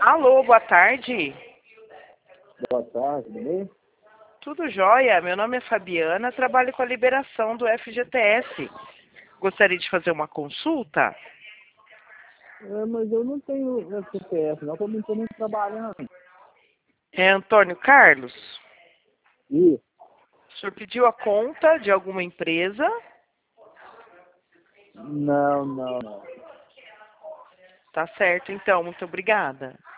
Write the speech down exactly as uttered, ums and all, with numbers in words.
Alô, boa tarde. Boa tarde, beleza? Tudo jóia? Meu nome é Fabiana, trabalho com a liberação do F G T S. Gostaria de fazer uma consulta? É, mas eu não tenho F G T S, não, porque eu não estou nem trabalhando. É Antônio Carlos? Isso. O senhor pediu a conta de alguma empresa? Não, não, não. Tá certo, então. Muito obrigada.